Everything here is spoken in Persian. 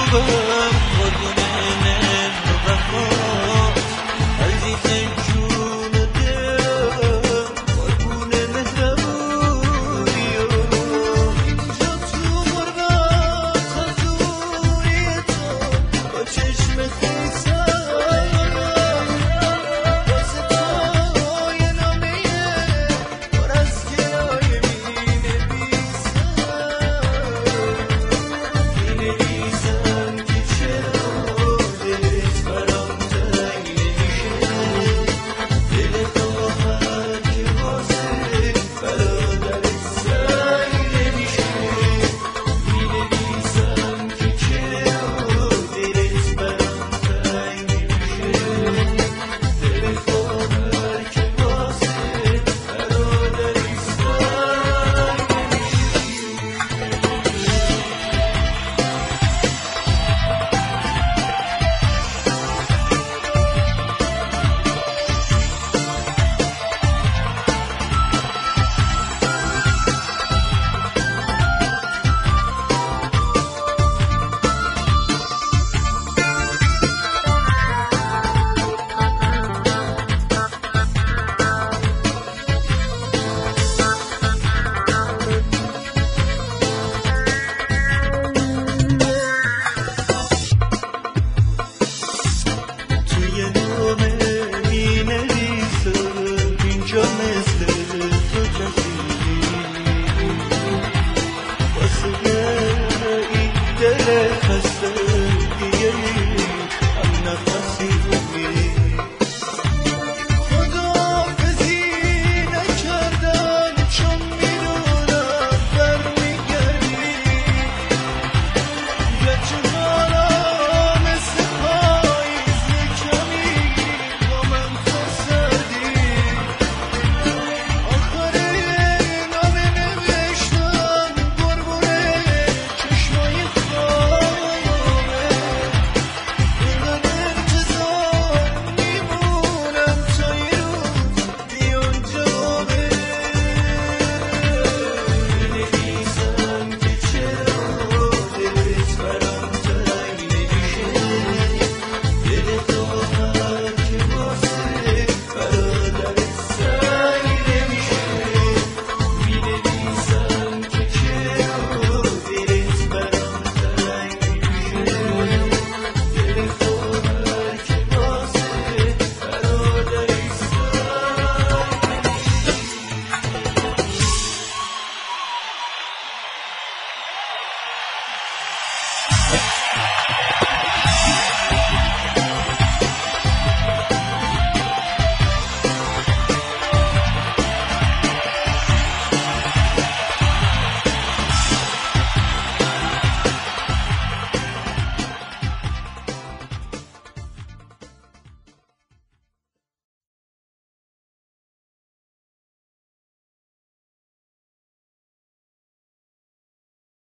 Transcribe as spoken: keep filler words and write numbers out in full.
خوبم قربون مهر و وفات عزیز جون و دلم قربون مهربونی اینجا تو غربت حضوری تو با چشم خیسم واسه تو یه نامه پر از گلایه مینویسم مینویسم که چرا دلت برام تنگ نمیشه دل خواهر که واسه برادرت سنگ نمیشه مینویسم که چرا دلت برام تنگ نمیشه دل خواهر که واسه برادرت توی نامه مینویسم اینجا مثل تو کسی واسه این دل خسته دیگه هم نفسی میری خداحافظی نکردم چون میدونم برمیگردی گرچه حالا مثل پاییز یکمی با من تو سردی آخر نامه نوشتم قربون چشمای خوابه اینقدر انتظار میمونم تا یه روز بیان جوابه مینویسم که چرا دلت برام تنگ نمیشه دل خواهر که واسه برادرت سنگ نمیشه مینویسم که چرا دلت برام تنگ نمیشه دل خواهر که واسه برادرت سنگ نمیشه